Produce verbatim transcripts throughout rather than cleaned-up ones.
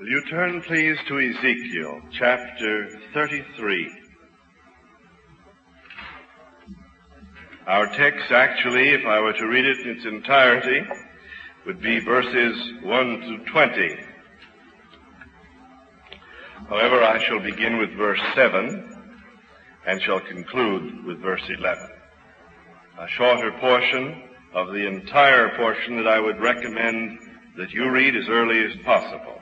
Will you turn, please, to Ezekiel chapter thirty-three. Our text, actually, if I were to read it in its entirety, would be verses one to twenty. However, I shall begin with verse seven and shall conclude with verse eleven. A shorter portion of the entire portion that I would recommend that you read as early as possible.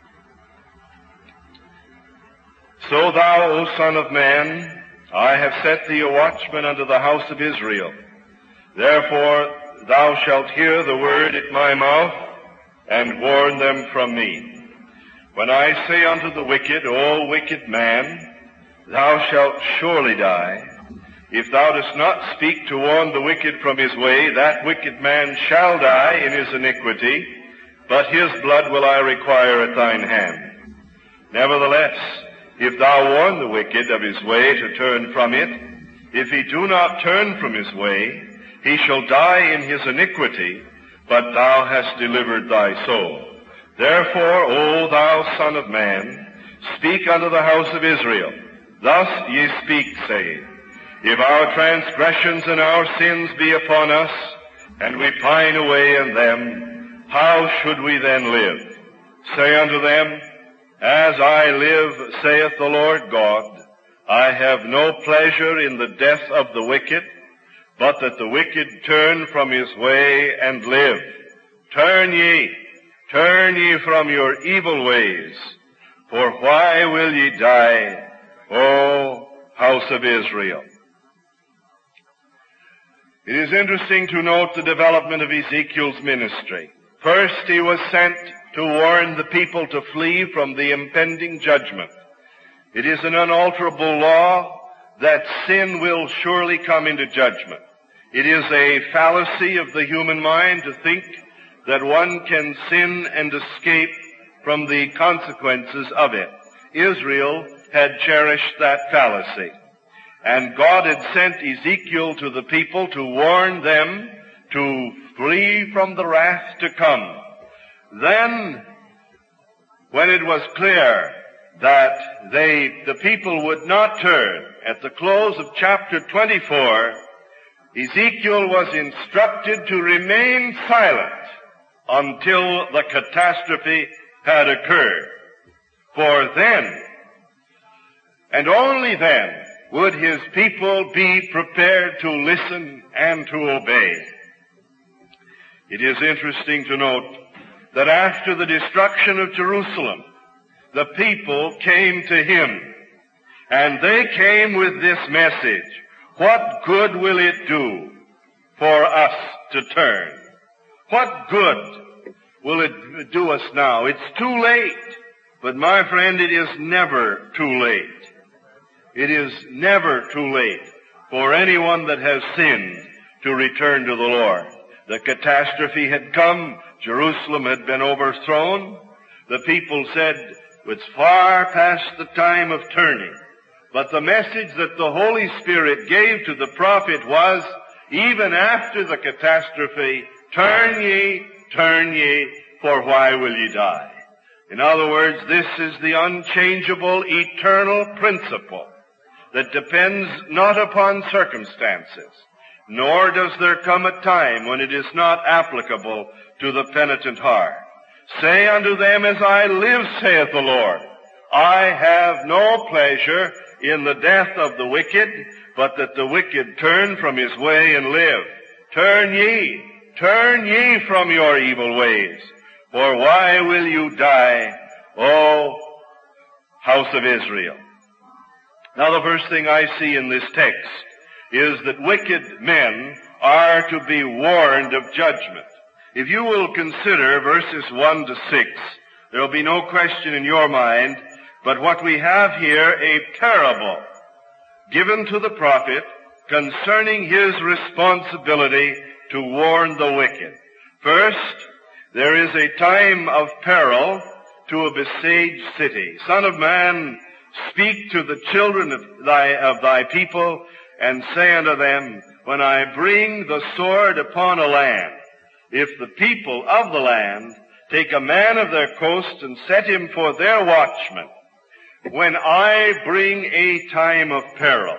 So thou, O Son of Man, I have set thee a watchman unto the house of Israel. Therefore thou shalt hear the word at my mouth, and warn them from me. When I say unto the wicked, O wicked man, thou shalt surely die, if thou dost not speak to warn the wicked from his way, that wicked man shall die in his iniquity, but his blood will I require at thine hand. Nevertheless, if thou warn the wicked of his way to turn from it, if he do not turn from his way, he shall die in his iniquity, but thou hast delivered thy soul. Therefore, O thou Son of Man, speak unto the house of Israel. Thus ye speak, saying, if our transgressions and our sins be upon us, and we pine away in them, how should we then live? Say unto them, as I live, saith the Lord God, I have no pleasure in the death of the wicked, but that the wicked turn from his way and live. Turn ye, turn ye from your evil ways, for why will ye die, O house of Israel? It is interesting to note the development of Ezekiel's ministry. First, he was sent to warn the people to flee from the impending judgment. It is an unalterable law that sin will surely come into judgment. It is a fallacy of the human mind to think that one can sin and escape from the consequences of it. Israel had cherished that fallacy. And God had sent Ezekiel to the people to warn them to flee from the wrath to come. Then, when it was clear that they, the people would not turn, at the close of chapter twenty-four, Ezekiel was instructed to remain silent until the catastrophe had occurred. For then, and only then, would his people be prepared to listen and to obey. It is interesting to note that after the destruction of Jerusalem, the people came to him, and they came with this message, what good will it do for us to turn? What good will it do us now? It's too late. But my friend, it is never too late. It is never too late for anyone that has sinned to return to the Lord. The catastrophe had come. Jerusalem had been overthrown. The people said, it's far past the time of turning. But the message that the Holy Spirit gave to the prophet was, even after the catastrophe, turn ye, turn ye, for why will ye die? In other words, this is the unchangeable, eternal principle that depends not upon circumstances, nor does there come a time when it is not applicable to the penitent heart. Say unto them, as I live, saith the Lord, I have no pleasure in the death of the wicked, but that the wicked turn from his way and live. Turn ye, turn ye from your evil ways, for why will you die, O house of Israel? Now, the first thing I see in this text is that wicked men are to be warned of judgment. If you will consider verses one to six, there will be no question in your mind, but what we have here, a parable given to the prophet concerning his responsibility to warn the wicked. First, there is a time of peril to a besieged city. Son of man, speak to the children of thy, of thy people, and say unto them, when I bring the sword upon a land, if the people of the land take a man of their coast and set him for their watchman when I bring a time of peril.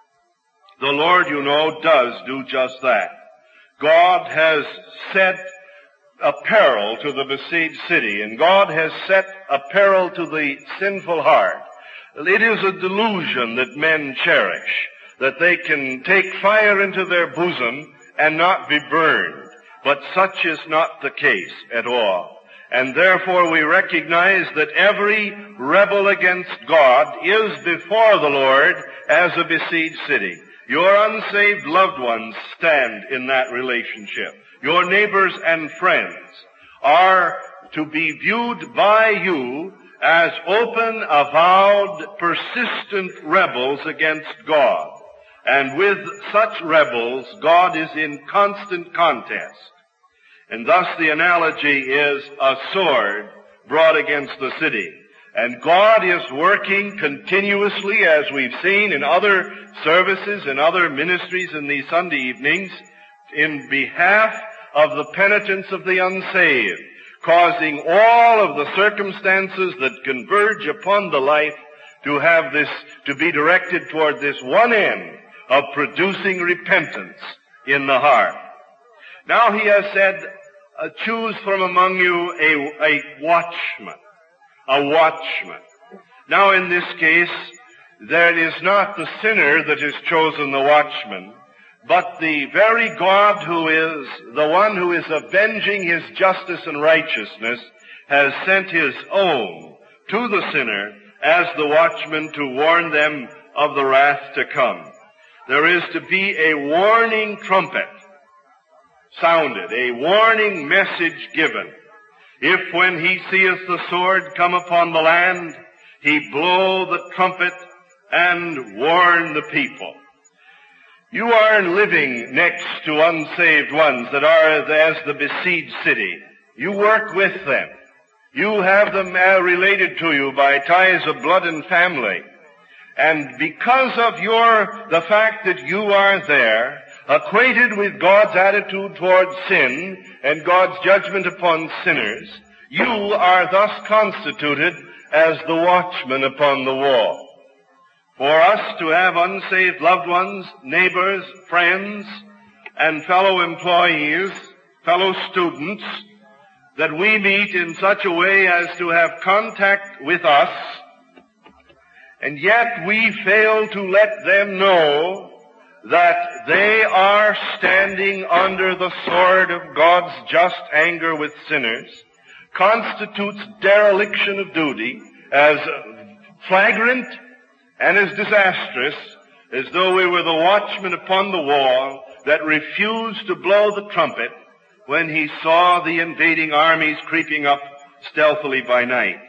The Lord, you know, does do just that. God has set a peril to the besieged city, and God has set a peril to the sinful heart. It is a delusion that men cherish, that they can take fire into their bosom and not be burned. But such is not the case at all. And therefore we recognize that every rebel against God is before the Lord as a besieged city. Your unsaved loved ones stand in that relationship. Your neighbors and friends are to be viewed by you as open, avowed, persistent rebels against God. And with such rebels, God is in constant contest. And thus the analogy is a sword brought against the city. And God is working continuously, as we've seen in other services and other ministries in these Sunday evenings, in behalf of the penitents of the unsaved, causing all of the circumstances that converge upon the life to have this, to be directed toward this one end of producing repentance in the heart. Now he has said, uh, choose from among you a, a watchman. A watchman. Now in this case, there is not the sinner that has chosen the watchman, but the very God who is the one who is avenging his justice and righteousness has sent his own to the sinner as the watchman to warn them of the wrath to come. There is to be a warning trumpet sounded, a warning message given. If when he seeth the sword come upon the land, he blow the trumpet and warn the people. You are living next to unsaved ones that are as the besieged city. You work with them. You have them uh, related to you by ties of blood and family. And because of your, the fact that you are there, acquainted with God's attitude towards sin and God's judgment upon sinners, you are thus constituted as the watchman upon the wall. For us to have unsaved loved ones, neighbors, friends, and fellow employees, fellow students, that we meet in such a way as to have contact with us, and yet we fail to let them know that they are standing under the sword of God's just anger with sinners, constitutes dereliction of duty as flagrant and as disastrous as though we were the watchman upon the wall that refused to blow the trumpet when he saw the invading armies creeping up stealthily by night.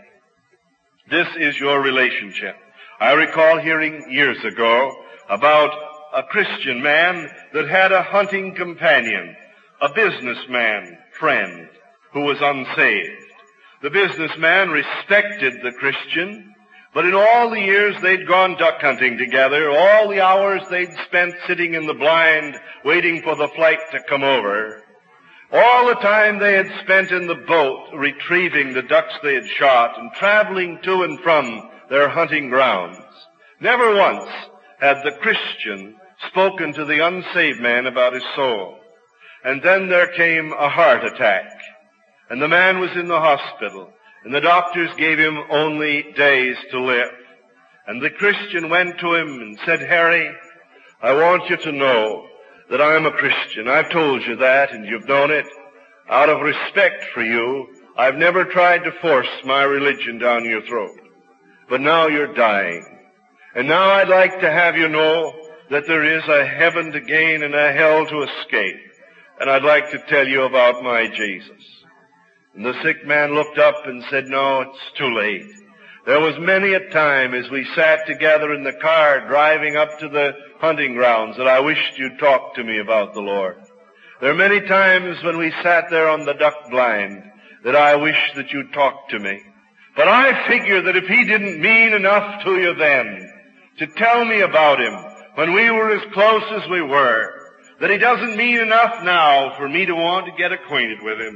This is your relationship. I recall hearing years ago about a Christian man that had a hunting companion, a businessman friend who was unsaved. The businessman respected the Christian, but in all the years they'd gone duck hunting together, all the hours they'd spent sitting in the blind waiting for the flight to come over, all the time they had spent in the boat retrieving the ducks they had shot and traveling to and from their hunting grounds, never once had the Christian spoken to the unsaved man about his soul. And then there came a heart attack, and the man was in the hospital, and the doctors gave him only days to live. And the Christian went to him and said, Harry, I want you to know that I'm a Christian. I've told you that, and you've known it. Out of respect for you, I've never tried to force my religion down your throat. But now you're dying. And now I'd like to have you know that there is a heaven to gain and a hell to escape. And I'd like to tell you about my Jesus. And the sick man looked up and said, no, it's too late. There was many a time as we sat together in the car driving up to the hunting grounds that I wished you'd talk to me about the Lord. There are many times when we sat there on the duck blind that I wished that you'd talk to me. But I figure that if he didn't mean enough to you then to tell me about him when we were as close as we were, that he doesn't mean enough now for me to want to get acquainted with him.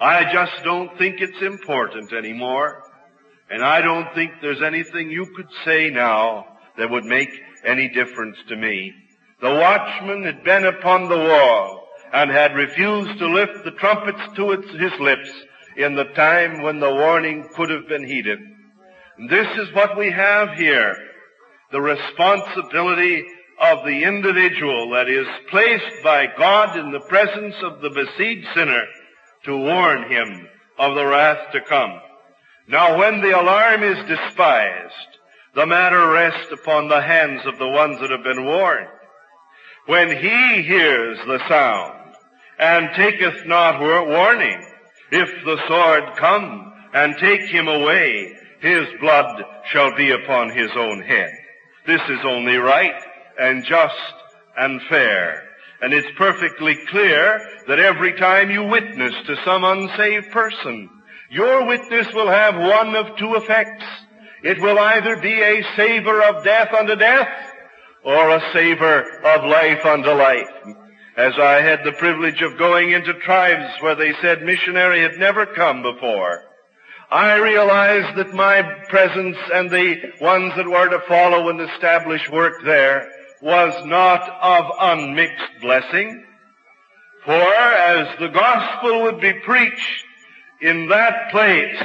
I just don't think it's important anymore. And I don't think there's anything you could say now that would make any difference to me. The watchman had been upon the wall and had refused to lift the trumpets to its, his lips in the time when the warning could have been heeded. And this is what we have here. The responsibility of the individual that is placed by God in the presence of the besieged sinner to warn him of the wrath to come. Now, when the alarm is despised, the matter rests upon the hands of the ones that have been warned. When he hears the sound and taketh not warning, if the sword come and take him away, his blood shall be upon his own head. This is only right and just and fair. And it's perfectly clear that every time you witness to some unsaved person, your witness will have one of two effects. It will either be a savor of death unto death, or a savor of life unto life. As I had the privilege of going into tribes where they said missionary had never come before, I realized that my presence and the ones that were to follow and establish work there was not of unmixed blessing. For as the gospel would be preached in that place,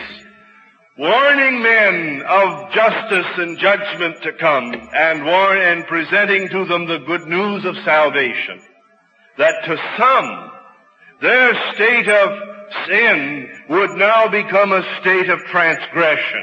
warning men of justice and judgment to come, and warn and presenting to them the good news of salvation, that to some their state of sin would now become a state of transgression,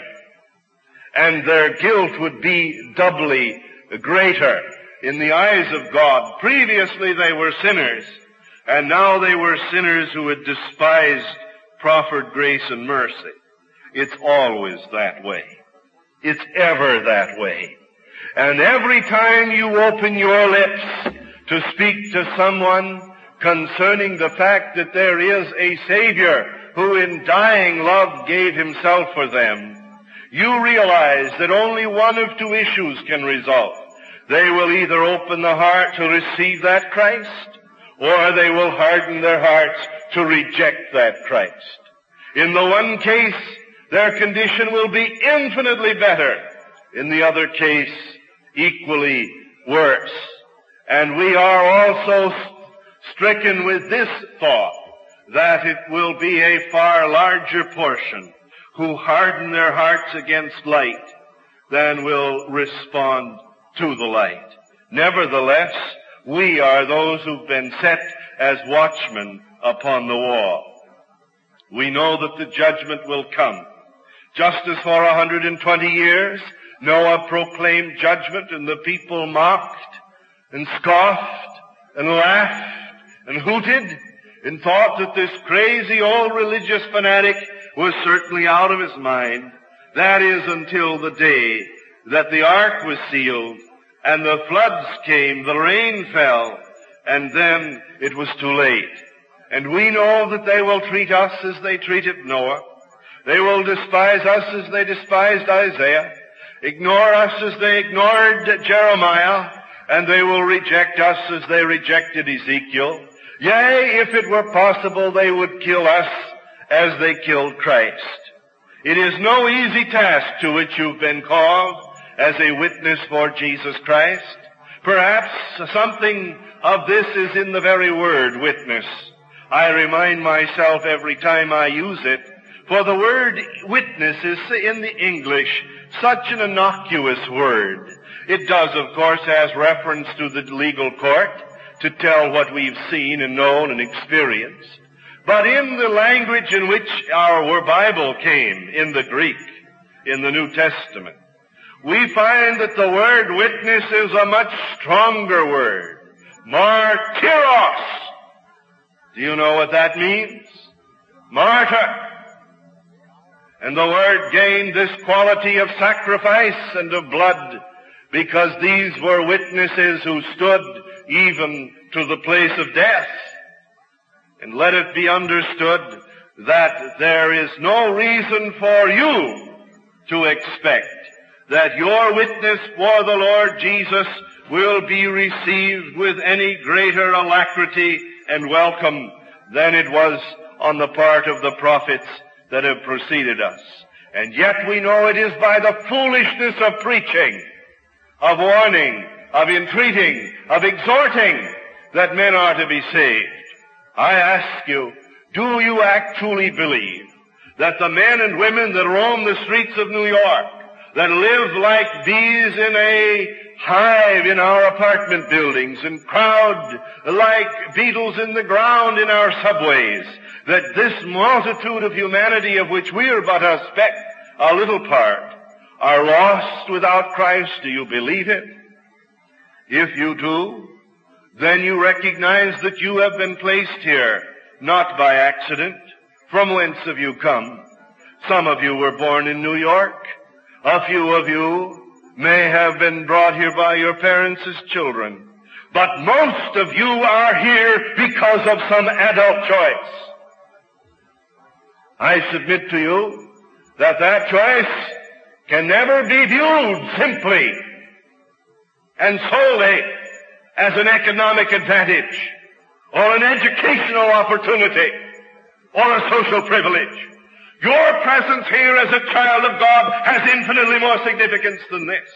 and their guilt would be doubly greater in the eyes of God. Previously they were sinners, and now they were sinners who had despised proffered grace and mercy. It's always that way. It's ever that way. And every time you open your lips to speak to someone concerning the fact that there is a Savior who in dying love gave himself for them, you realize that only one of two issues can result. They will either open the heart to receive that Christ, or they will harden their hearts to reject that Christ. In the one case, their condition will be infinitely better. In the other case, equally worse. And we are also stricken with this thought, that it will be a far larger portion who harden their hearts against light than will respond to the light. Nevertheless, we are those who've been set as watchmen upon the wall. We know that the judgment will come. Just as for a hundred and twenty years, Noah proclaimed judgment and the people mocked and scoffed and laughed and hooted and thought that this crazy old religious fanatic was certainly out of his mind. That is until the day that the ark was sealed and the floods came, the rain fell, and then it was too late. And we know that they will treat us as they treated Noah. They will despise us as they despised Isaiah, ignore us as they ignored Jeremiah, and they will reject us as they rejected Ezekiel. Yea, if it were possible, they would kill us as they killed Christ. It is no easy task to which you've been called as a witness for Jesus Christ. Perhaps something of this is in the very word witness. I remind myself every time I use it, for the word witness is in the English such an innocuous word. It does, of course, has reference to the legal court to tell what we've seen and known and experienced. But in the language in which our Bible came, in the Greek, in the New Testament, we find that the word witness is a much stronger word. Martyros. Do you know what that means? Martyr. And the word gained this quality of sacrifice and of blood because these were witnesses who stood even to the place of death. And let it be understood that there is no reason for you to expect that your witness for the Lord Jesus will be received with any greater alacrity and welcome than it was on the part of the prophets that have preceded us. And yet we know it is by the foolishness of preaching, of warning, of entreating, of exhorting that men are to be saved. I ask you, do you actually believe that the men and women that roam the streets of New York, that live like bees in a hive in our apartment buildings and crowd like beetles in the ground in our subways, that this multitude of humanity of which we are but a speck, a little part, are lost without Christ? Do you believe it? If you do, then you recognize that you have been placed here not by accident. From whence have you come? Some of you were born in New York. A few of you may have been brought here by your parents as children. But most of you are here because of some adult choice. I submit to you that that choice can never be viewed simply and solely as an economic advantage or an educational opportunity or a social privilege. Your presence here as a child of God has infinitely more significance than this.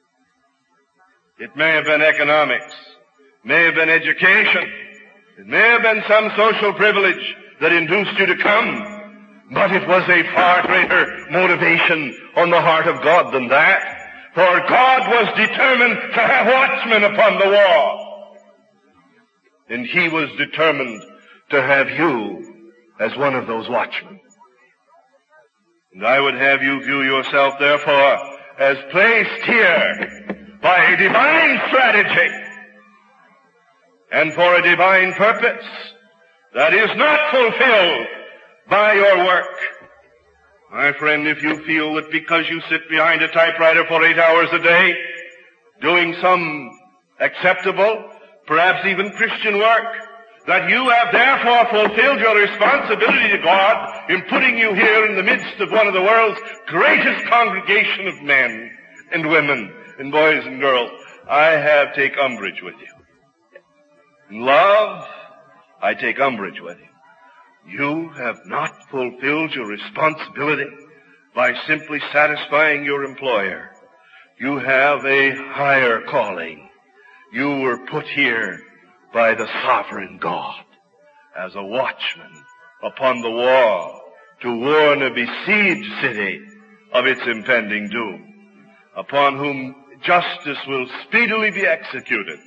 It may have been economics, may have been education, it may have been some social privilege that induced you to come, but it was a far greater motivation on the heart of God than that. For God was determined to have watchmen upon the wall. And He was determined to have you as one of those watchmen. And I would have you view yourself, therefore, as placed here by a divine strategy and for a divine purpose that is not fulfilled by your work. My friend, if you feel that because you sit behind a typewriter for eight hours a day, doing some acceptable, perhaps even Christian work, that you have therefore fulfilled your responsibility to God in putting you here in the midst of one of the world's greatest congregation of men and women and boys and girls, I have take umbrage with you. In love, I take umbrage with you. You have not fulfilled your responsibility by simply satisfying your employer. You have a higher calling. You were put here by the sovereign God as a watchman upon the wall to warn a besieged city of its impending doom, upon whom justice will speedily be executed.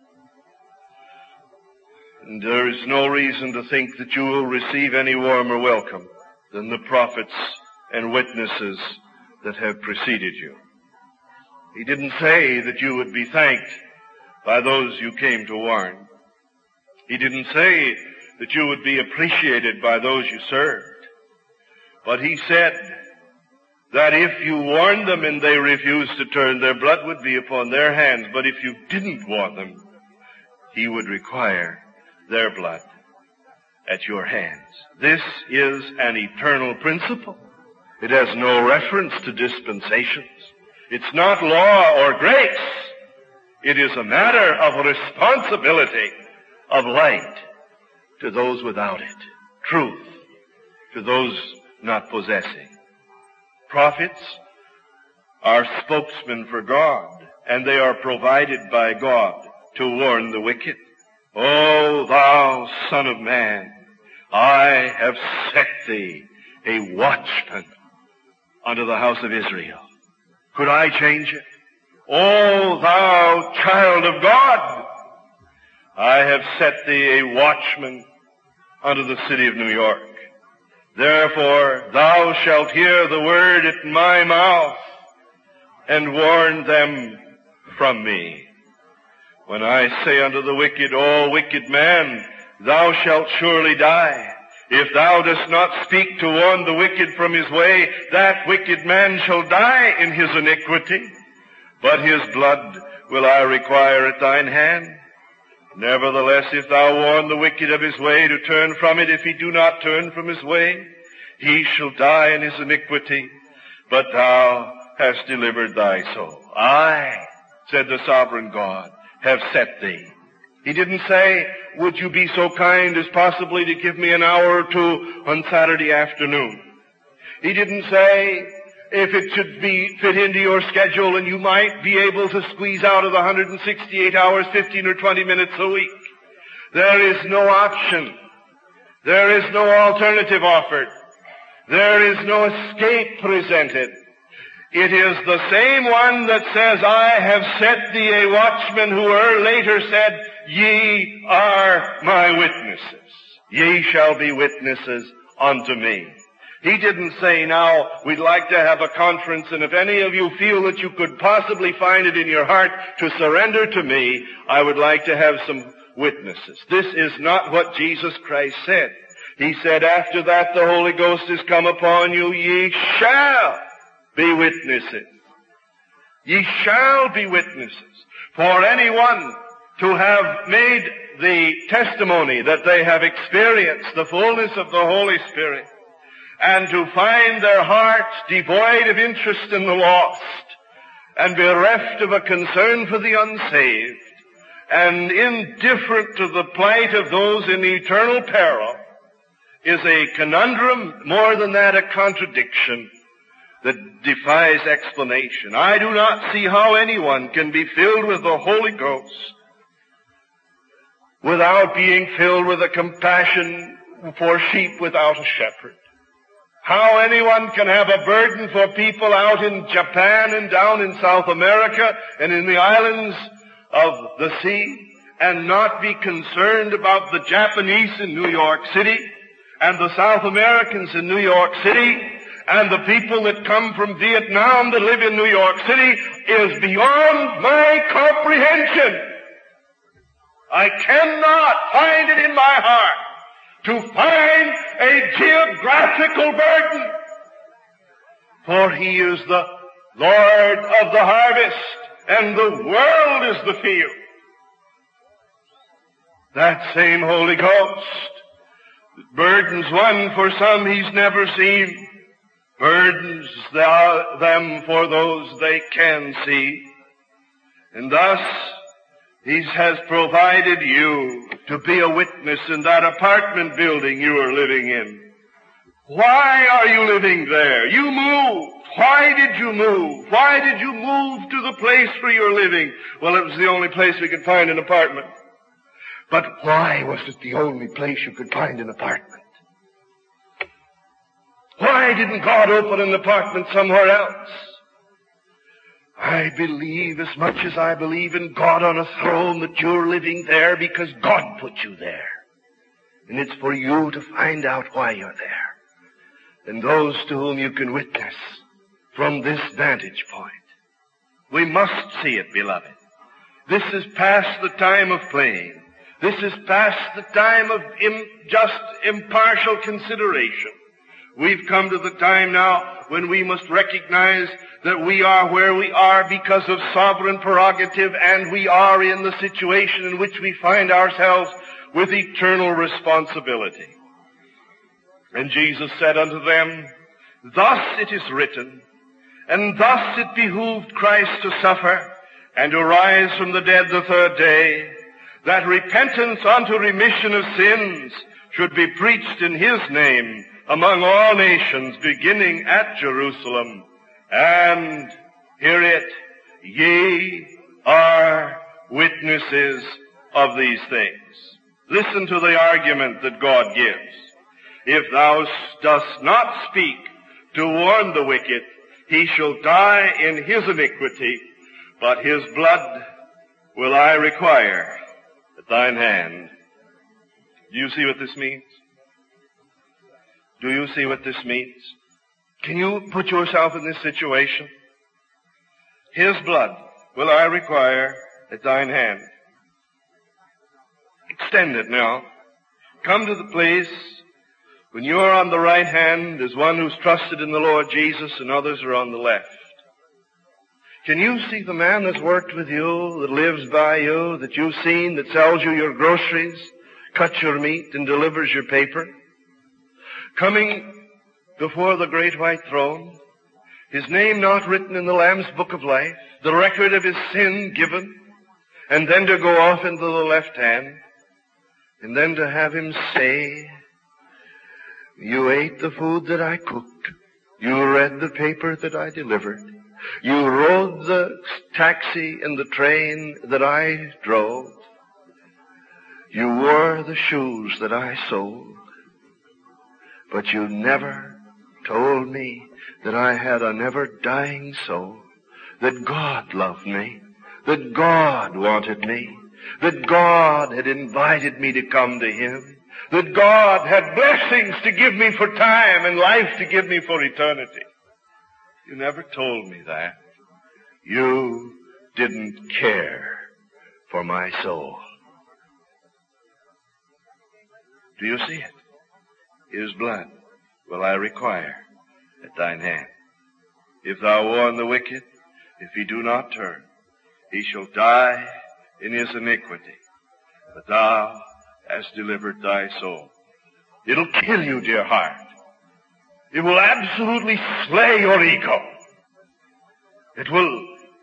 And there is no reason to think that you will receive any warmer welcome than the prophets and witnesses that have preceded you. He didn't say that you would be thanked by those you came to warn. He didn't say that you would be appreciated by those you served. But He said that if you warned them and they refused to turn, their blood would be upon their hands. But if you didn't warn them, He would require their blood at your hands. This is an eternal principle. It has no reference to dispensations. It's not law or grace. It is a matter of responsibility, of light to those without it, truth to those not possessing. Prophets are spokesmen for God, and they are provided by God to warn the wicked. O thou Son of Man, I have set thee a watchman unto the house of Israel. Could I change it? O thou child of God, I have set thee a watchman unto the city of New York. Therefore thou shalt hear the word at my mouth and warn them from me. When I say unto the wicked, O wicked man, thou shalt surely die. If thou dost not speak to warn the wicked from his way, that wicked man shall die in his iniquity. But his blood will I require at thine hand. Nevertheless, if thou warn the wicked of his way to turn from it, if he do not turn from his way, he shall die in his iniquity. But thou hast delivered thy soul. I, said the sovereign God, have set thee He didn't say, would you be so kind as possibly to give me an hour or two on Saturday afternoon? He didn't say, if it should be fit into your schedule and you might be able to squeeze out of the one hundred sixty-eight hours fifteen or twenty minutes a week. There is no option. There is no alternative offered. There is no escape presented. It is the same one that says, I have set thee a watchman, who er later said, ye are my witnesses. Ye shall be witnesses unto me. He didn't say, now, we'd like to have a conference, and if any of you feel that you could possibly find it in your heart to surrender to me, I would like to have some witnesses. This is not what Jesus Christ said. He said, after that the Holy Ghost is come upon you, ye shall be witnesses. Ye shall be witnesses. For anyone to have made the testimony that they have experienced the fullness of the Holy Spirit, and to find their hearts devoid of interest in the lost, and bereft of a concern for the unsaved, and indifferent to the plight of those in eternal peril, is a conundrum, more than that, a contradiction that defies explanation. I do not see how anyone can be filled with the Holy Ghost without being filled with a compassion for sheep without a shepherd. How anyone can have a burden for people out in Japan and down in South America and in the islands of the sea and not be concerned about the Japanese in New York City and the South Americans in New York City and the people that come from Vietnam that live in New York City is beyond my comprehension. I cannot find it in my heart to find a geographical burden. For he is the Lord of the harvest, and the world is the field. That same Holy Ghost burdens one for some he's never seen, burdens them for those they can see. And thus he has provided you to be a witness in that apartment building you are living in. Why are you living there? You moved. Why did you move? Why did you move to the place where you're living? Well, it was the only place we could find an apartment. But why was it the only place you could find an apartment? Why didn't God open an apartment somewhere else? I believe as much as I believe in God on a throne that you're living there because God put you there. And it's for you to find out why you're there. And those to whom you can witness from this vantage point. We must see it, beloved. This is past the time of playing. This is past the time of im- just impartial consideration. We've come to the time now when we must recognize that we are where we are because of sovereign prerogative, and we are in the situation in which we find ourselves with eternal responsibility. And Jesus said unto them, thus it is written, and thus it behooved Christ to suffer and to rise from the dead the third day, that repentance unto remission of sins should be preached in his name among all nations, beginning at Jerusalem. And hear it, ye are witnesses of these things. Listen to the argument that God gives. If thou dost not speak to warn the wicked, he shall die in his iniquity, but his blood will I require at thine hand. Do you see what this means? Do you see what this means? Can you put yourself in this situation? His blood will I require at thine hand. Extend it now. Come to the place when you are on the right hand as one who's trusted in the Lord Jesus and others are on the left. Can you see the man that's worked with you, that lives by you, that you've seen, that sells you your groceries, cuts your meat, and delivers your paper? Coming before the great white throne, his name not written in the Lamb's book of life, the record of his sin given, and then to go off into the left hand, and then to have him say, you ate the food that I cooked. You read the paper that I delivered. You rode the taxi and the train that I drove. You wore the shoes that I sold. But you never told me that I had a never-dying soul, that God loved me, that God wanted me, that God had invited me to come to Him, that God had blessings to give me for time and life to give me for eternity. You never told me that. You didn't care for my soul. Do you see it? His blood will I require at thine hand. If thou warn the wicked, if he do not turn, he shall die in his iniquity. But thou hast delivered thy soul. It'll kill you, dear heart. It will absolutely slay your ego. It will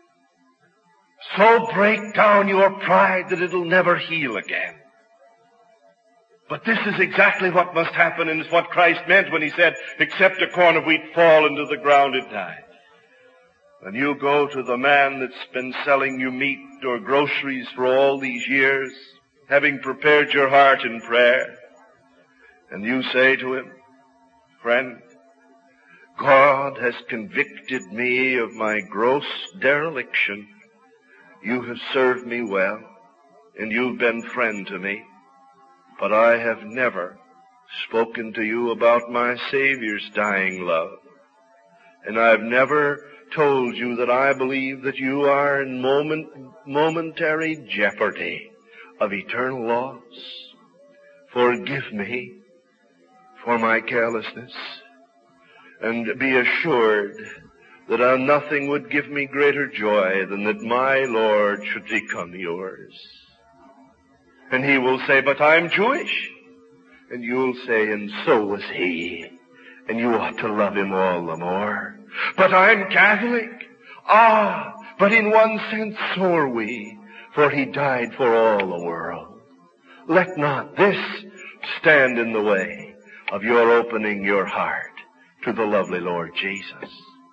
so break down your pride that it'll never heal again. But this is exactly what must happen, and it's what Christ meant when He said, except a corn of wheat fall into the ground, it dies. When you go to the man that's been selling you meat or groceries for all these years, having prepared your heart in prayer, and you say to him, friend, God has convicted me of my gross dereliction. You have served me well, and you've been friend to me. But I have never spoken to you about my Savior's dying love. And I've never told you that I believe that you are in moment, momentary jeopardy of eternal loss. Forgive me for my carelessness, and be assured that uh, nothing would give me greater joy than that my Lord should become yours. And he will say, but I'm Jewish. And you'll say, and so was he. And you ought to love him all the more. But I'm Catholic. Ah, but in one sense so are we, for he died for all the world. Let not this stand in the way of your opening your heart to the lovely Lord Jesus.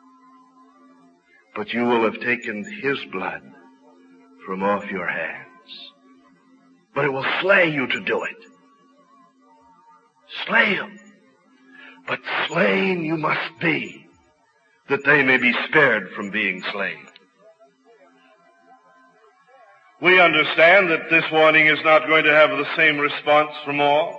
But you will have taken his blood from off your hands. But it will slay you to do it. Slay him. But slain you must be, that they may be spared from being slain. We understand that this warning is not going to have the same response from all.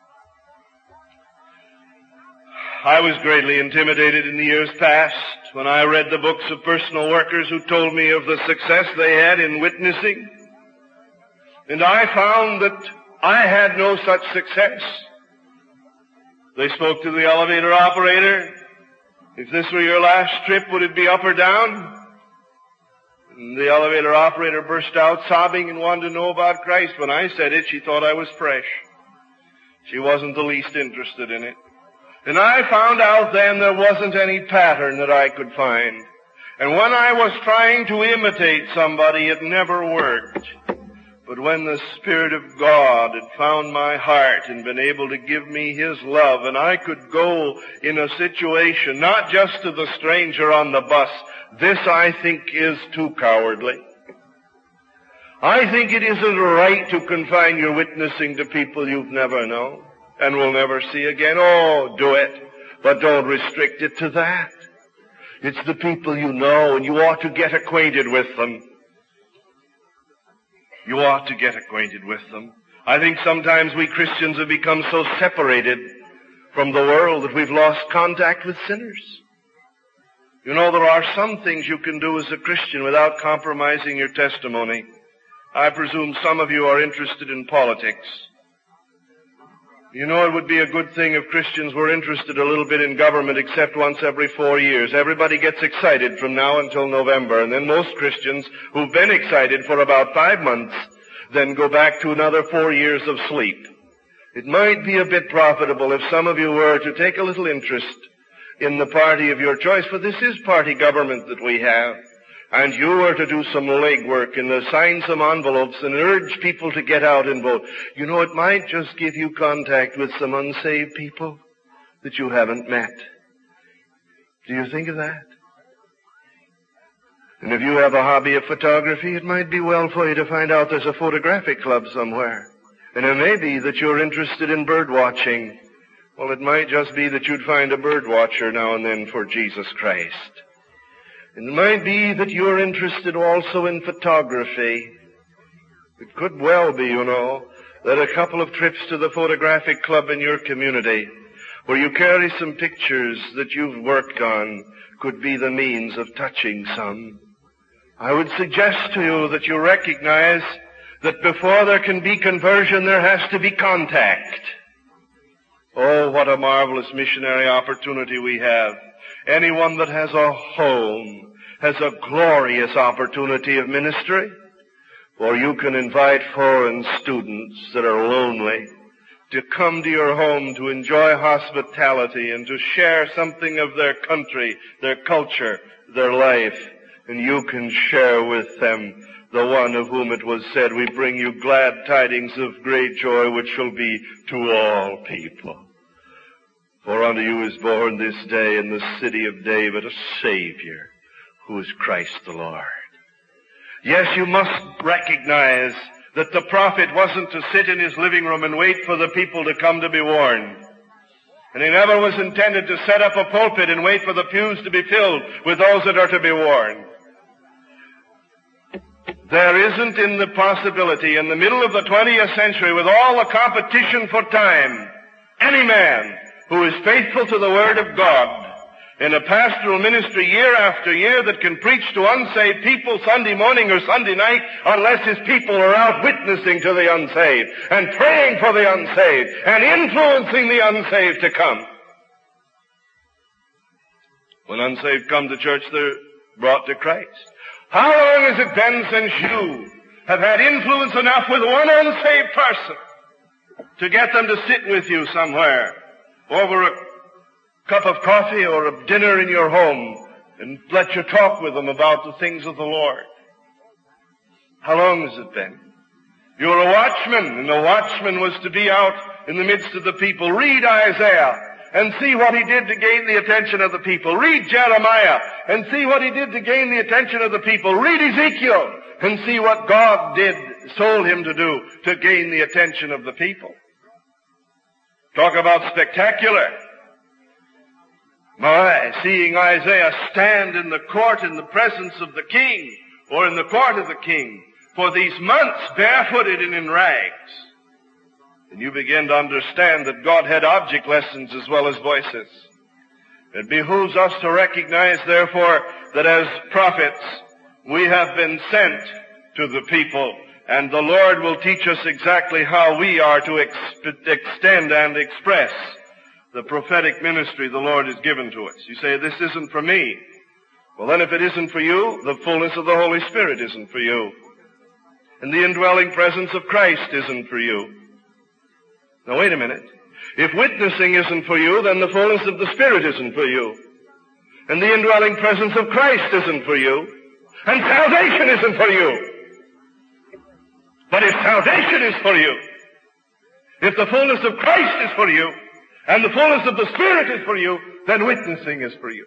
I was greatly intimidated in the years past when I read the books of personal workers who told me of the success they had in witnessing. And I found that I had no such success. They spoke to the elevator operator. If this were your last trip, would it be up or down? And the elevator operator burst out sobbing and wanted to know about Christ. When I said it, she thought I was fresh. She wasn't the least interested in it. And I found out then there wasn't any pattern that I could find. And when I was trying to imitate somebody, it never worked. But when the Spirit of God had found my heart and been able to give me His love, and I could go in a situation, not just to the stranger on the bus, this I think is too cowardly. I think it isn't right to confine your witnessing to people you've never known and will never see again. Oh, do it, but don't restrict it to that. It's the people you know, and you ought to get acquainted with them. You ought to get acquainted with them. I think sometimes we Christians have become so separated from the world that we've lost contact with sinners. You know, there are some things you can do as a Christian without compromising your testimony. I presume some of you are interested in politics. You know, it would be a good thing if Christians were interested a little bit in government except once every four years. Everybody gets excited from now until November, and then most Christians who've been excited for about five months then go back to another four years of sleep. It might be a bit profitable if some of you were to take a little interest in the party of your choice, for this is party government that we have. and you were to do some legwork and to sign some envelopes and urge people to get out and vote, you know, it might just give you contact with some unsaved people that you haven't met. Do you think of that? And if you have a hobby of photography, it might be well for you to find out there's a photographic club somewhere. And it may be that you're interested in bird watching. Well, it might just be that you'd find a bird watcher now and then for Jesus Christ. And it might be that you're interested also in photography. It could well be, you know, that a couple of trips to the photographic club in your community, where you carry some pictures that you've worked on, could be the means of touching some. I would suggest to you that you recognize that before there can be conversion, there has to be contact. Oh, what a marvelous missionary opportunity we have. Anyone that has a home has a glorious opportunity of ministry. For you can invite foreign students that are lonely to come to your home to enjoy hospitality and to share something of their country, their culture, their life. And you can share with them the one of whom it was said, we bring you glad tidings of great joy, which shall be to all people. For unto you is born this day in the city of David a Savior, who is Christ the Lord. Yes, you must recognize that the prophet wasn't to sit in his living room and wait for the people to come to be warned. And he never was intended to set up a pulpit and wait for the pews to be filled with those that are to be warned. There isn't in the possibility in the middle of the twentieth century, with all the competition for time, any man who is faithful to the Word of God in a pastoral ministry year after year that can preach to unsaved people Sunday morning or Sunday night unless his people are out witnessing to the unsaved and praying for the unsaved and influencing the unsaved to come. When unsaved come to church, they're brought to Christ. How long has it been since you have had influence enough with one unsaved person to get them to sit with you somewhere over a cup of coffee or a dinner in your home and let you talk with them about the things of the Lord? How long has it been? You're a watchman, and the watchman was to be out in the midst of the people. Read Isaiah and see what he did to gain the attention of the people. Read Jeremiah and see what he did to gain the attention of the people. Read Ezekiel and see what God did, told him to do to gain the attention of the people. Talk about spectacular. My, seeing Isaiah stand in the court in the presence of the king, or in the court of the king, for these months barefooted and in rags. And you begin to understand that God had object lessons as well as voices. It behooves us to recognize, therefore, that as prophets, we have been sent to the people, and the Lord will teach us exactly how we are to ex- extend and express the prophetic ministry the Lord has given to us. You say, this isn't for me. Well, then if it isn't for you, the fullness of the Holy Spirit isn't for you. And the indwelling presence of Christ isn't for you. Now, wait a minute. If witnessing isn't for you, then the fullness of the Spirit isn't for you. And the indwelling presence of Christ isn't for you. And salvation isn't for you. But if salvation is for you, if the fullness of Christ is for you, and the fullness of the Spirit is for you, then witnessing is for you.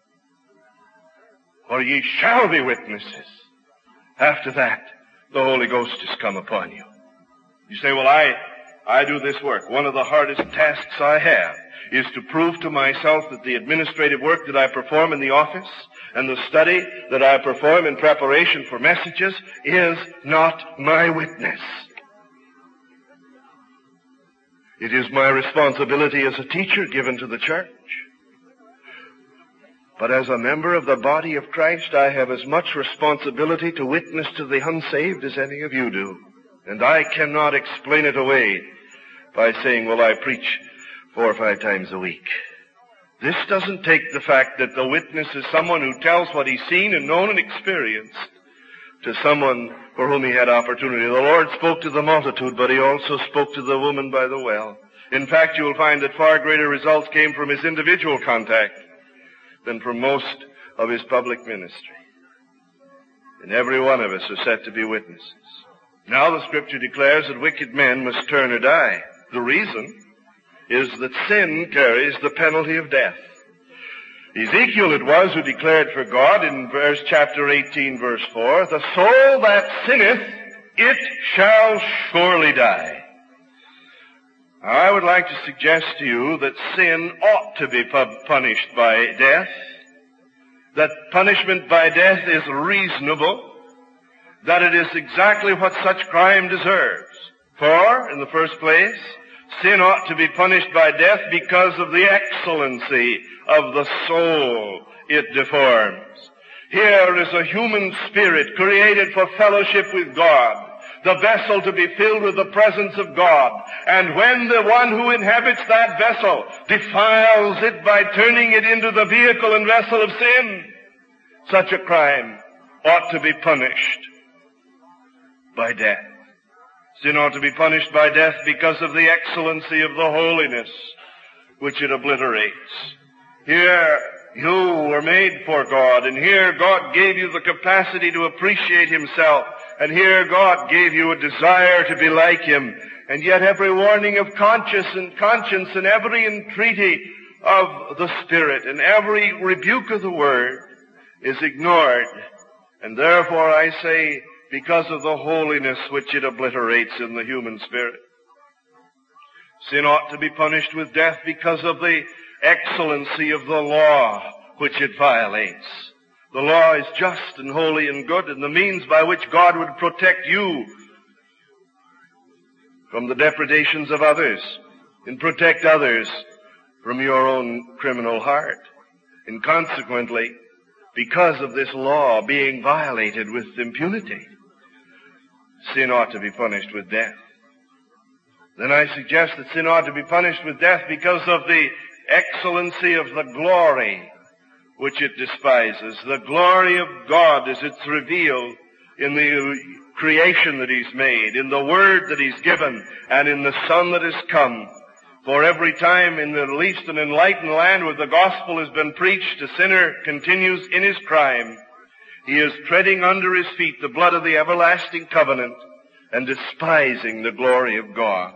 For ye shall be witnesses. After that, the Holy Ghost has come upon you. You say, well, I, I do this work. One of the hardest tasks I have is to prove to myself that the administrative work that I perform in the office and the study that I perform in preparation for messages is not my witness. It is my responsibility as a teacher given to the church. But as a member of the body of Christ, I have as much responsibility to witness to the unsaved as any of you do. And I cannot explain it away by saying, well, I preach four or five times a week. This doesn't take the fact that the witness is someone who tells what he's seen and known and experienced to someone for whom he had opportunity. The Lord spoke to the multitude, but he also spoke to the woman by the well. In fact, you will find that far greater results came from his individual contact than from most of his public ministry. and every one of us are set to be witnesses. Now the Scripture declares that wicked men must turn or die. The reason is that sin carries the penalty of death. Ezekiel it was who declared for God in verse chapter eighteen, verse four, the soul that sinneth, it shall surely die. I would like to suggest to you that sin ought to be punished by death, that punishment by death is reasonable, that it is exactly what such crime deserves. For, in the first place, sin ought to be punished by death because of the excellency of the soul it deforms. Here is a human spirit created for fellowship with God, the vessel to be filled with the presence of God. And when the one who inhabits that vessel defiles it by turning it into the vehicle and vessel of sin, such a crime ought to be punished by death. Sin ought to be punished by death because of the excellency of the holiness which it obliterates. Here you were made for God, and here God gave you the capacity to appreciate Himself, and here God gave you a desire to be like Him, and yet every warning of conscience and conscience and every entreaty of the Spirit and every rebuke of the Word is ignored. And therefore I say, because of the holiness which it obliterates in the human spirit. Sin ought to be punished with death because of the excellency of the law which it violates. The law is just and holy and good, and the means by which God would protect you from the depredations of others and protect others from your own criminal heart. And consequently, because of this law being violated with impunity, sin ought to be punished with death. Then I suggest that sin ought to be punished with death because of the excellency of the glory which it despises. The glory of God as it's revealed in the creation that He's made, in the Word that He's given, and in the Son that has come. For every time in the least and enlightened land where the gospel has been preached, a sinner continues in his crime. He is treading under his feet the blood of the everlasting covenant and despising the glory of God.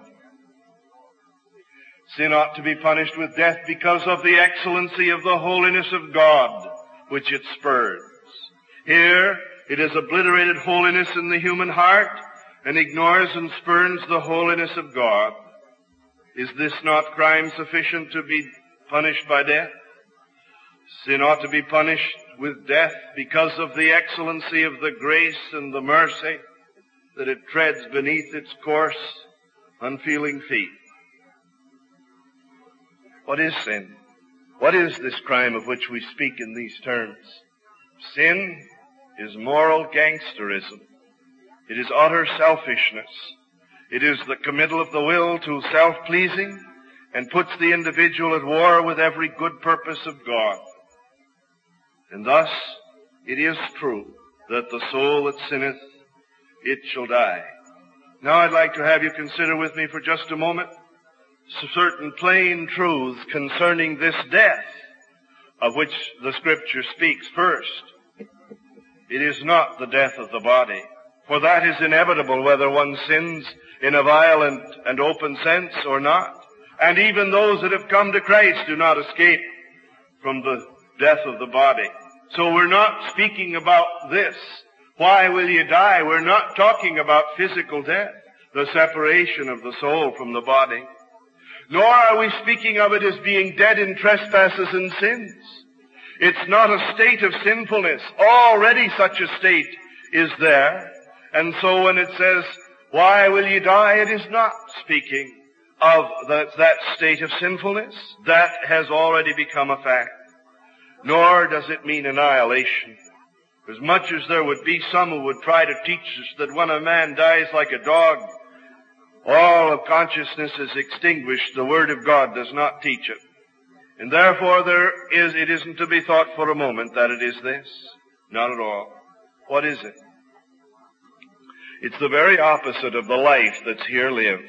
Sin ought to be punished with death because of the excellency of the holiness of God, which it spurns. Here, it has obliterated holiness in the human heart and ignores and spurns the holiness of God. Is this not crime sufficient to be punished by death? Sin ought to be punished with death because of the excellency of the grace and the mercy that it treads beneath its coarse, unfeeling feet. What is sin? What is this crime of which we speak in these terms? Sin is moral gangsterism. It is utter selfishness. It is the committal of the will to self-pleasing and puts the individual at war with every good purpose of God. And thus, it is true that the soul that sinneth, it shall die. Now I'd like to have you consider with me for just a moment certain plain truths concerning this death of which the Scripture speaks. First, it is not the death of the body, for that is inevitable whether one sins in a violent and open sense or not. And even those that have come to Christ do not escape from the death of the body. So we're not speaking about this. Why will you die? We're not talking about physical death, the separation of the soul from the body. Nor are we speaking of it as being dead in trespasses and sins. It's not a state of sinfulness. Already such a state is there. And so when it says, why will you die? It is not speaking of the, that state of sinfulness. That has already become a fact. Nor does it mean annihilation. As much as there would be some who would try to teach us that when a man dies like a dog, all of consciousness is extinguished, the Word of God does not teach it. And therefore there is, it isn't to be thought for a moment that it is this. Not at all. What is it? It's the very opposite of the life that's here lived.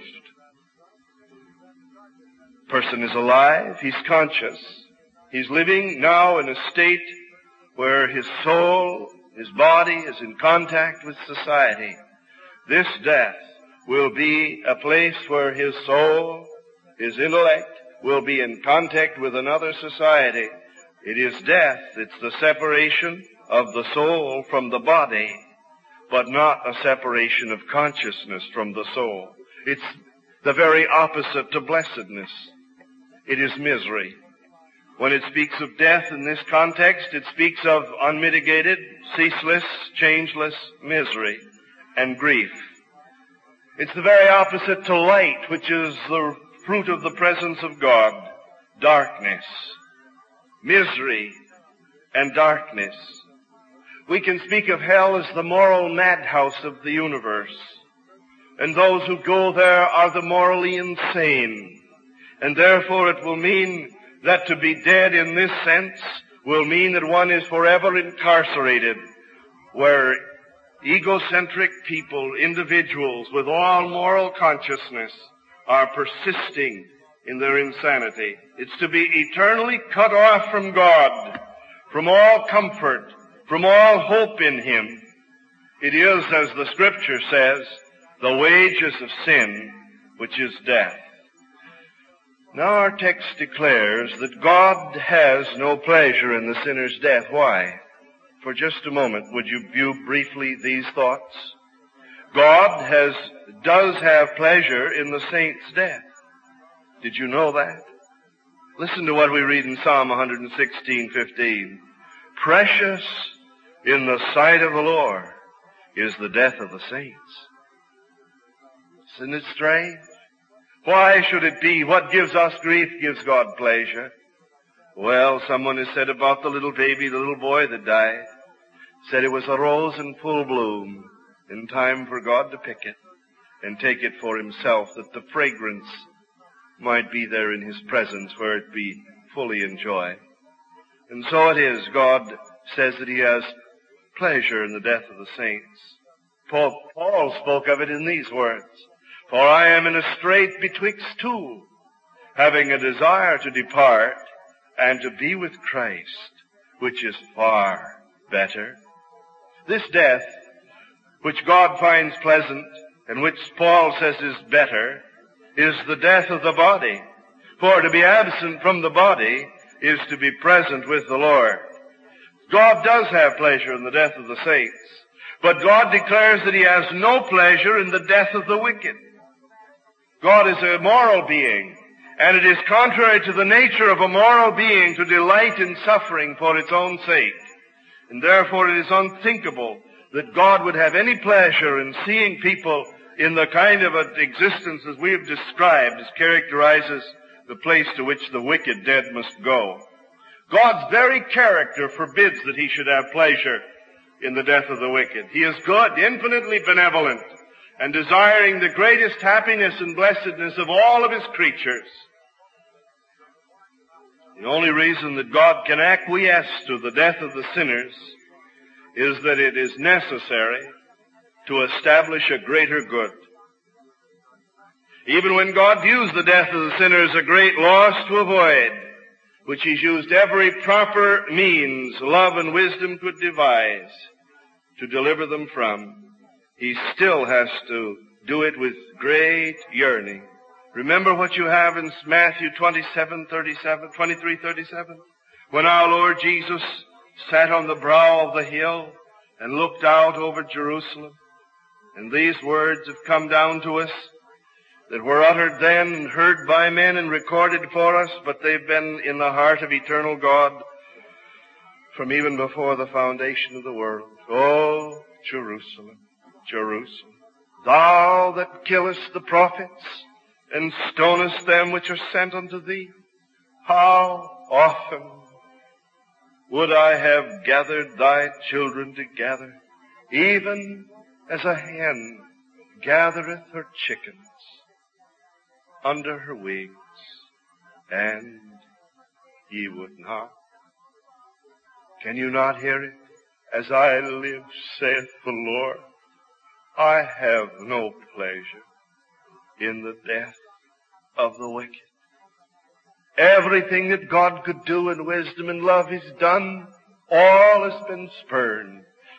Person is alive, he's conscious. He's living now in a state where his soul his body is in contact with society, this death will be a place where his soul, his intellect, will be in contact with another society. It is death. It's the separation of the soul from the body, but not a separation of consciousness from the soul. It's the very opposite to blessedness. It is misery. When it speaks of death in this context, it speaks of unmitigated, ceaseless, changeless misery and grief. It's the very opposite to light, which is the fruit of the presence of God. Darkness, misery, and darkness. We can speak of hell as the moral madhouse of the universe. And those who go there are the morally insane. And therefore it will mean that to be dead in this sense will mean that one is forever incarcerated, where egocentric people, individuals with all moral consciousness, are persisting in their insanity. It's to be eternally cut off from God, from all comfort, from all hope in Him. It is, as the Scripture says, the wages of sin, which is death. Now our text declares that God has no pleasure in the sinner's death. Why? For just a moment, would you view briefly these thoughts? God has, does have pleasure in the saint's death. Did you know that? Listen to what we read in Psalm one sixteen fifteen. Precious in the sight of the Lord is the death of the saints. Isn't it strange? Why should it be? What gives us grief gives God pleasure. Well, someone has said about the little baby, the little boy that died, said it was a rose in full bloom, in time for God to pick it and take it for Himself, that the fragrance might be there in His presence where it be fully enjoyed. And so it is. God says that He has pleasure in the death of the saints. Paul, Paul spoke of it in these words. For I am in a strait betwixt two, having a desire to depart and to be with Christ, which is far better. This death, which God finds pleasant and which Paul says is better, is the death of the body. For to be absent from the body is to be present with the Lord. God does have pleasure in the death of the saints, but God declares that He has no pleasure in the death of the wicked. God is a moral being, and it is contrary to the nature of a moral being to delight in suffering for its own sake. And therefore it is unthinkable that God would have any pleasure in seeing people in the kind of an existence as we have described, as characterizes the place to which the wicked dead must go. God's very character forbids that He should have pleasure in the death of the wicked. He is good, infinitely benevolent, and desiring the greatest happiness and blessedness of all of His creatures. The only reason that God can acquiesce to the death of the sinners is that it is necessary to establish a greater good. Even when God views the death of the sinner as a great loss to avoid, which He's used every proper means love and wisdom could devise to deliver them from, He still has to do it with great yearning. Remember what you have in Matthew twenty-seven thirty-seven, twenty-three thirty-seven, when our Lord Jesus sat on the brow of the hill and looked out over Jerusalem. And these words have come down to us that were uttered then and heard by men and recorded for us, but they've been in the heart of eternal God from even before the foundation of the world. Oh, Jerusalem, Jerusalem, thou that killest the prophets and stonest them which are sent unto thee, how often would I have gathered thy children together, even as a hen gathereth her chickens under her wings, and ye would not. Can you not hear it? As I live, saith the Lord, I have no pleasure in the death of the wicked. Everything that God could do in wisdom and love is done. All has been spurned.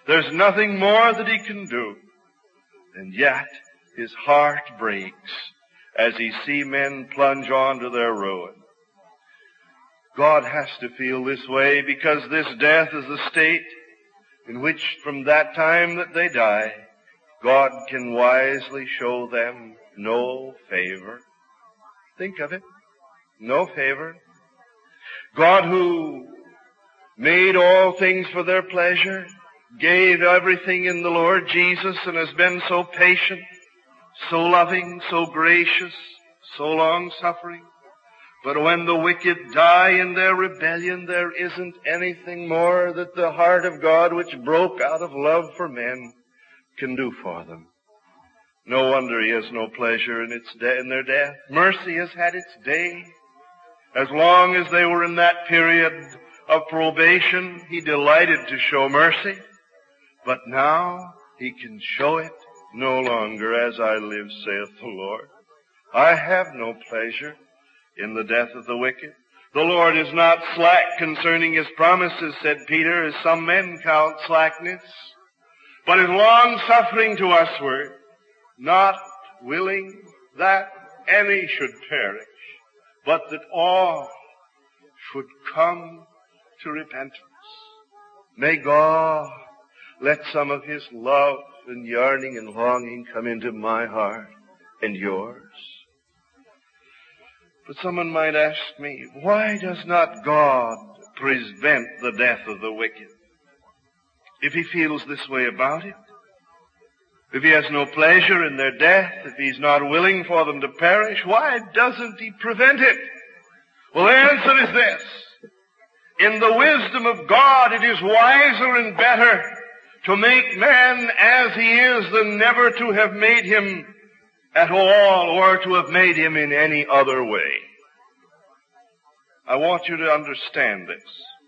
There's nothing more that he can do. And yet his heart breaks as he sees men plunge on to their ruin. God has to feel this way because this death is a state in which from that time that they die, God can wisely show them no favor. Think of it. No favor. God, who made all things for their pleasure, gave everything in the Lord Jesus, and has been so patient, so loving, so gracious, so long-suffering. But when the wicked die in their rebellion, there isn't anything more that the heart of God, which broke out of love for men, can do for them. No wonder he has no pleasure in its de- in their death. Mercy has had its day. As long as they were in that period of probation, he delighted to show mercy. But now he can show it no longer. As I live, saith the Lord, I have no pleasure in the death of the wicked. The Lord is not slack concerning his promises, said Peter, as some men count slackness, but is long-suffering to usward, not willing that any should perish, but that all should come to repentance. May God let some of his love and yearning and longing come into my heart and yours. But someone might ask me, why does not God prevent the death of the wicked? If he feels this way about it, if he has no pleasure in their death, if he's not willing for them to perish, why doesn't he prevent it? Well, the answer is this. In the wisdom of God, it is wiser and better to make man as he is than never to have made him at all, or to have made him in any other way. I want you to understand this.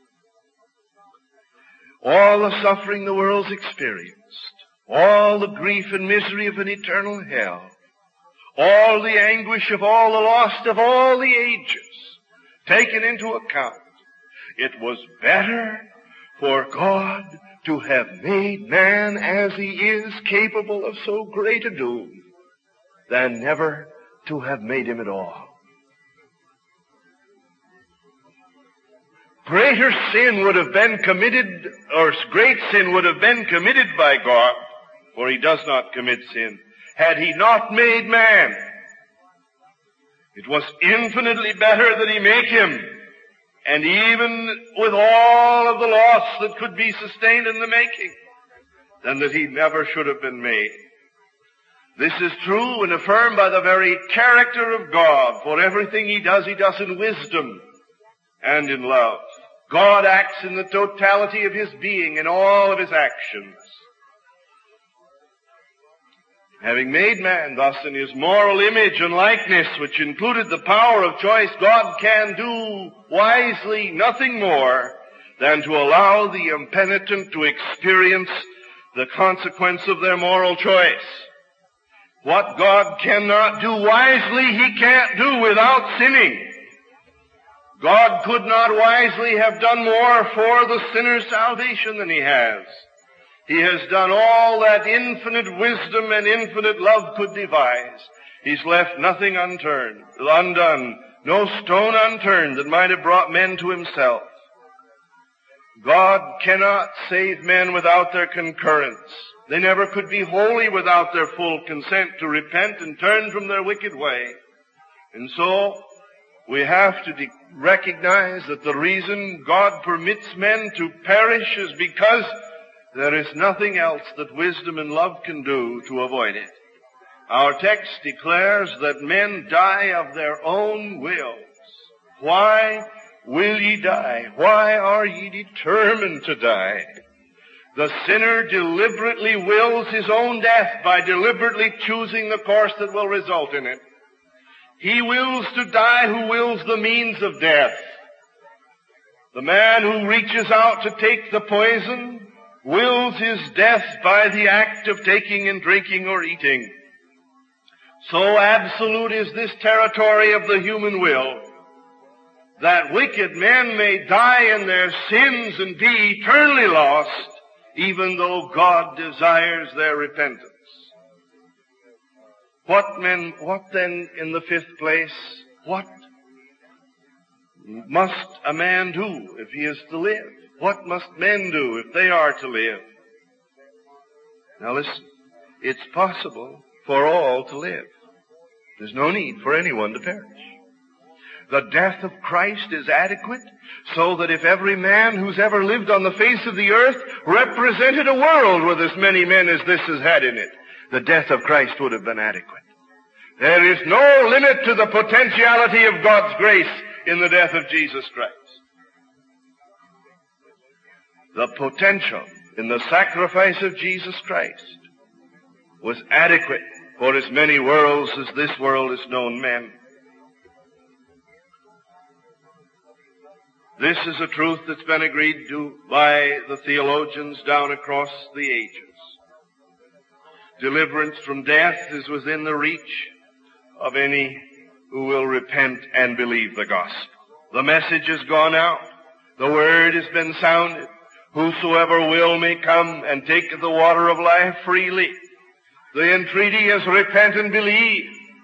All the suffering the world's experienced, all the grief and misery of an eternal hell, all the anguish of all the lost of all the ages, taken into account, it was better for God to have made man as he is, capable of so great a doom, than never to have made him at all. Greater sin would have been committed, or great sin would have been committed by God, for he does not commit sin, had he not made man. It was infinitely better that he make him, and even with all of the loss that could be sustained in the making, than that he never should have been made. This is true and affirmed by the very character of God, for everything he does, he does in wisdom and in love. God acts in the totality of his being in all of his actions. Having made man thus in his moral image and likeness, which included the power of choice, God can do wisely nothing more than to allow the impenitent to experience the consequence of their moral choice. What God cannot do wisely, he can't do without sinning. God could not wisely have done more for the sinner's salvation than he has. He has done all that infinite wisdom and infinite love could devise. He's left nothing unturned, undone, no stone unturned that might have brought men to himself. God cannot save men without their concurrence. They never could be holy without their full consent to repent and turn from their wicked way. And so, we have to de- recognize that the reason God permits men to perish is because there is nothing else that wisdom and love can do to avoid it. Our text declares that men die of their own wills. Why will ye die? Why are ye determined to die? The sinner deliberately wills his own death by deliberately choosing the course that will result in it. He wills to die who wills the means of death. The man who reaches out to take the poison wills his death by the act of taking and drinking or eating. So absolute is this territory of the human will that wicked men may die in their sins and be eternally lost even though God desires their repentance. What men, what then in the fifth place, what must a man do if he is to live? What must men do if they are to live? Now listen, it's possible for all to live. There's no need for anyone to perish. The death of Christ is adequate, so that if every man who's ever lived on the face of the earth represented a world with as many men as this has had in it, the death of Christ would have been adequate. There is no limit to the potentiality of God's grace in the death of Jesus Christ. The potential in the sacrifice of Jesus Christ was adequate for as many worlds as this world has known men. This is a truth that's been agreed to by the theologians down across the ages. Deliverance from death is within the reach of any who will repent and believe the gospel. The message has gone out. The word has been sounded. Whosoever will may come and take the water of life freely. The entreaty is repent and believe.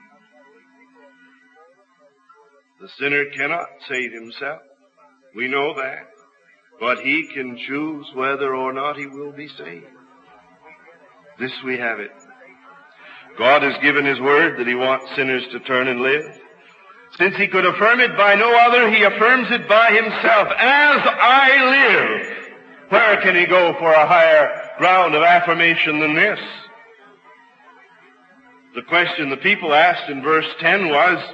The sinner cannot save himself. We know that. But he can choose whether or not he will be saved. This we have it. God has given His word that He wants sinners to turn and live. Since He could affirm it by no other, He affirms it by Himself. As I live. Where can He go for a higher ground of affirmation than this? The question the people asked in verse ten was,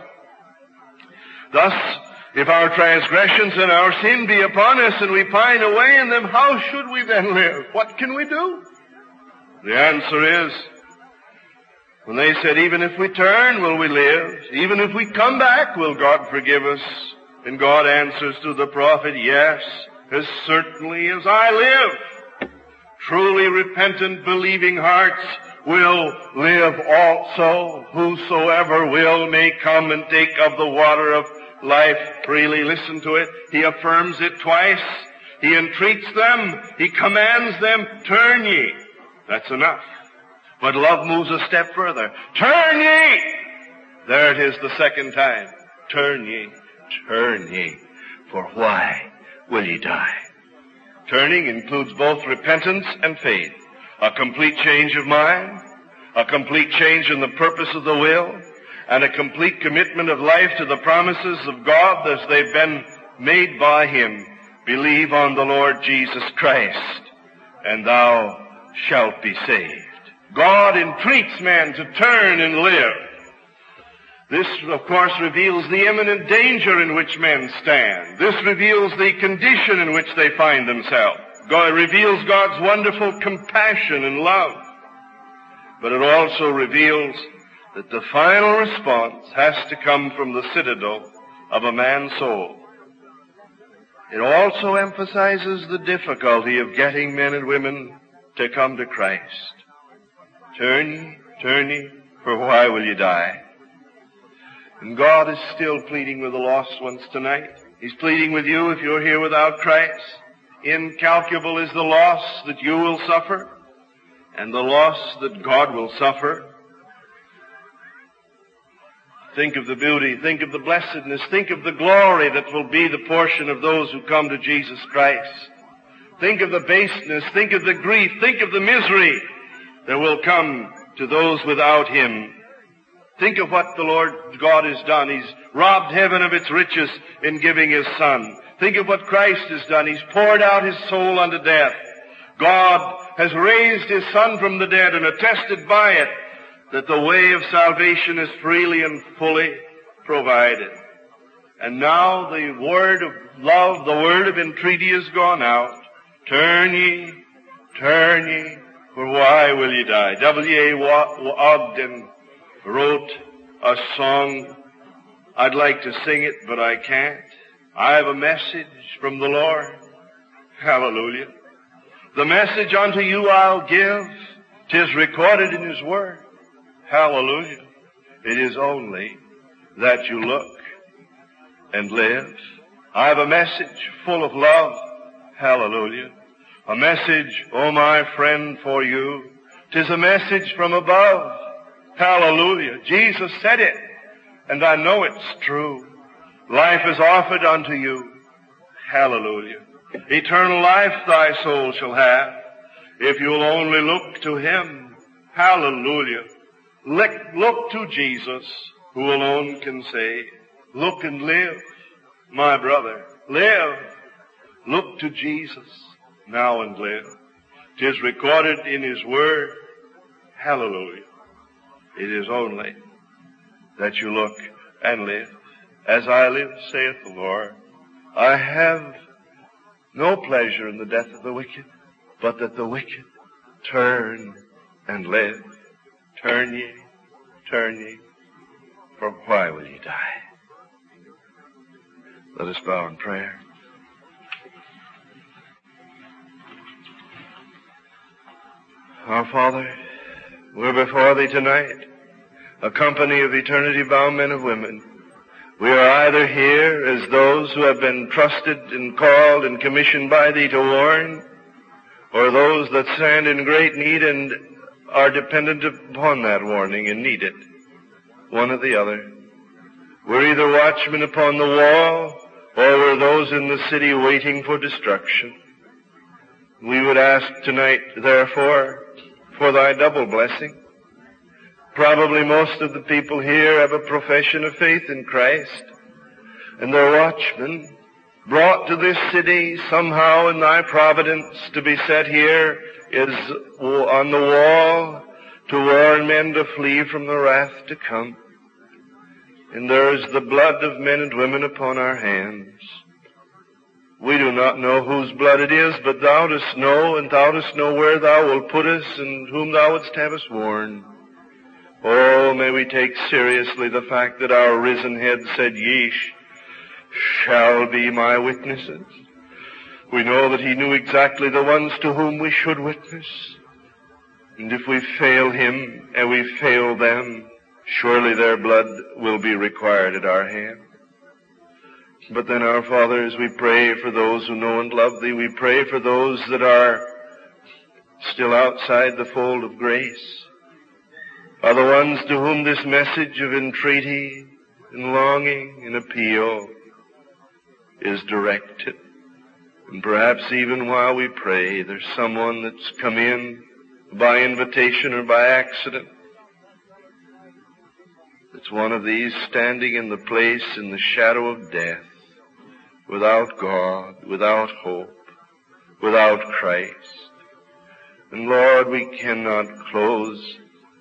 thus, if our transgressions and our sin be upon us and we pine away in them, how should we then live? What can we do? The answer is, when they said, even if we turn, will we live? Even if we come back, will God forgive us? And God answers to the prophet, yes, as certainly as I live. Truly repentant, believing hearts will live also. Whosoever will may come and take of the water of life freely. Listen to it. He affirms it twice. He entreats them. He commands them, turn ye. That's enough. But love moves a step further. Turn ye! There it is the second time. Turn ye, turn ye. For why will ye die? Turning includes both repentance and faith. A complete change of mind, a complete change in the purpose of the will, and a complete commitment of life to the promises of God as they've been made by Him. Believe on the Lord Jesus Christ, and thou shalt be saved. God entreats man to turn and live. This, of course, reveals the imminent danger in which men stand. This reveals the condition in which they find themselves. God reveals God's wonderful compassion and love. But it also reveals that the final response has to come from the citadel of a man's soul. It also emphasizes the difficulty of getting men and women to come to Christ. Turn ye, turn ye, for why will you die? And God is still pleading with the lost ones tonight. He's pleading with you if you're here without Christ. Incalculable is the loss that you will suffer and the loss that God will suffer. Think of the beauty, think of the blessedness, think of the glory that will be the portion of those who come to Jesus Christ. Think of the baseness, think of the grief, think of the misery that will come to those without Him. Think of what the Lord God has done. He's robbed heaven of its riches in giving His Son. Think of what Christ has done. He's poured out His soul unto death. God has raised His Son from the dead and attested by it that the way of salvation is freely and fully provided. And now the word of love, the word of entreaty has gone out. Turn ye, turn ye, for why will ye die? W A Ogden wrote a song. I'd like to sing it, but I can't. I have a message from the Lord. Hallelujah. The message unto you I'll give. 'Tis recorded in His word. Hallelujah. It is only that you look and live. I have a message full of love. Hallelujah. A message, oh my friend, for you. 'Tis a message from above. Hallelujah. Jesus said it, and I know it's true. Life is offered unto you. Hallelujah. Eternal life thy soul shall have, if you'll only look to Him. Hallelujah. Look, look to Jesus, who alone can say, look and live, my brother, live. Look to Jesus now and live. 'Tis recorded in His Word. Hallelujah. It is only that you look and live. As I live, saith the Lord, I have no pleasure in the death of the wicked, but that the wicked turn and live. Turn ye, turn ye, for why will ye die? Let us bow in prayer. Our Father, we're before Thee tonight, a company of eternity-bound men and women. We are either here as those who have been trusted and called and commissioned by Thee to warn, or those that stand in great need and are dependent upon that warning and need it. One or the other. We're either watchmen upon the wall, or we're those in the city waiting for destruction. We would ask tonight, therefore, for Thy double blessing. Probably most of the people here have a profession of faith in Christ, and they're watchmen, brought to this city somehow in Thy providence to be set here is on the wall to warn men to flee from the wrath to come. And there is the blood of men and women upon our hands. We do not know whose blood it is, but Thou dost know, and Thou dost know where Thou wilt put us and whom Thou wouldst have us warn. Oh, may we take seriously the fact that our risen head said, Ye shall be my witnesses. We know that He knew exactly the ones to whom we should witness. And if we fail Him and we fail them, surely their blood will be required at our hand. But then, our Father, as we pray for those who know and love Thee, we pray for those that are still outside the fold of grace, are the ones to whom this message of entreaty and longing and appeal is directed. And perhaps even while we pray, there's someone that's come in by invitation or by accident. It's one of these standing in the place in the shadow of death, without God, without hope, without Christ. And Lord, we cannot close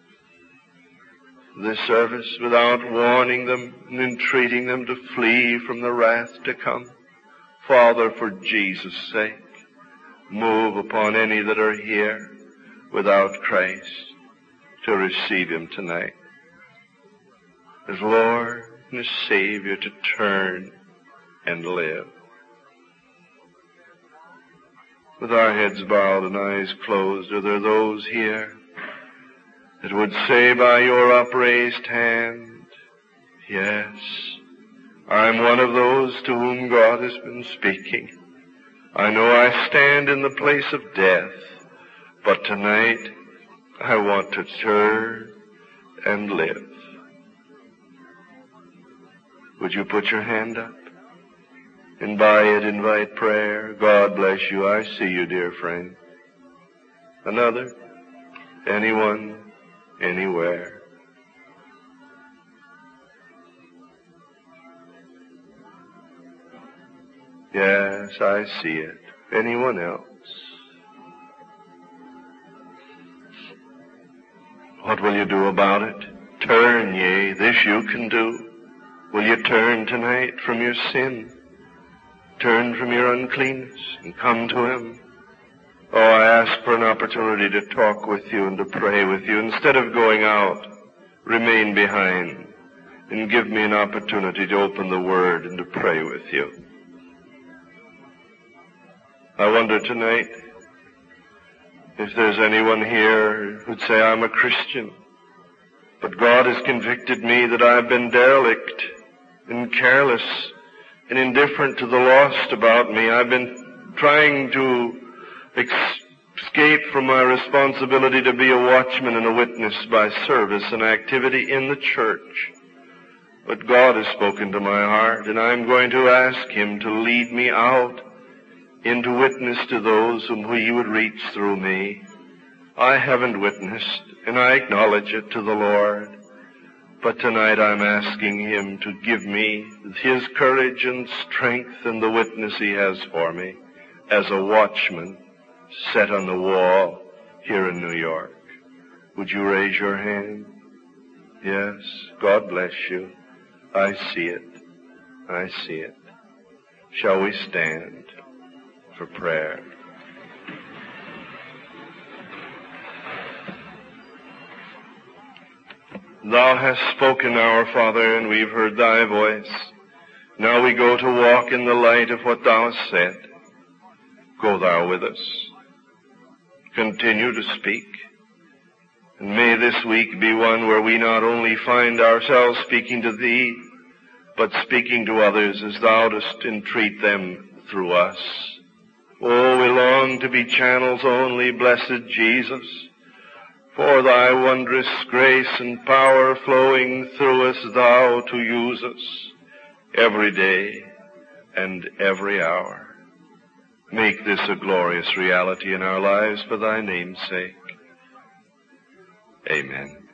this service without warning them and entreating them to flee from the wrath to come. Father, for Jesus' sake, move upon any that are here without Christ to receive Him tonight as Lord and as Savior, to turn and live. With our heads bowed and eyes closed, are there those here that would say by your upraised hand, yes, I'm one of those to whom God has been speaking. I know I stand in the place of death, but tonight I want to turn and live. Would you put your hand up and by it invite prayer? God bless you. I see you, dear friend. Another? Anyone? Anywhere? Yes, I see it. Anyone else? What will you do about it? Turn ye, this you can do. Will you turn tonight from your sin? Turn from your uncleanness and come to Him. Oh, I ask for an opportunity to talk with you and to pray with you. Instead of going out, remain behind and give me an opportunity to open the Word and to pray with you. I wonder tonight if there's anyone here who'd say, I'm a Christian, but God has convicted me that I've been derelict and careless and indifferent to the lost about me. I've been trying to escape from my responsibility to be a watchman and a witness by service and activity in the church. But God has spoken to my heart, and I'm going to ask Him to lead me out into witness to those whom He would reach through me. I haven't witnessed, and I acknowledge it to the Lord. But tonight I'm asking Him to give me His courage and strength and the witness He has for me as a watchman set on the wall here in New York. Would you raise your hand? Yes, God bless you. I see it. I see it. Shall we stand for prayer? Thou hast spoken, our Father, and we've heard Thy voice. Now we go to walk in the light of what Thou hast said. Go Thou with us. Continue to speak. And may this week be one where we not only find ourselves speaking to Thee, but speaking to others as Thou dost entreat them through us. Oh, we long to be channels only, blessed Jesus, for Thy wondrous grace and power flowing through us, Thou to use us every day and every hour. Make this a glorious reality in our lives for Thy name's sake. Amen.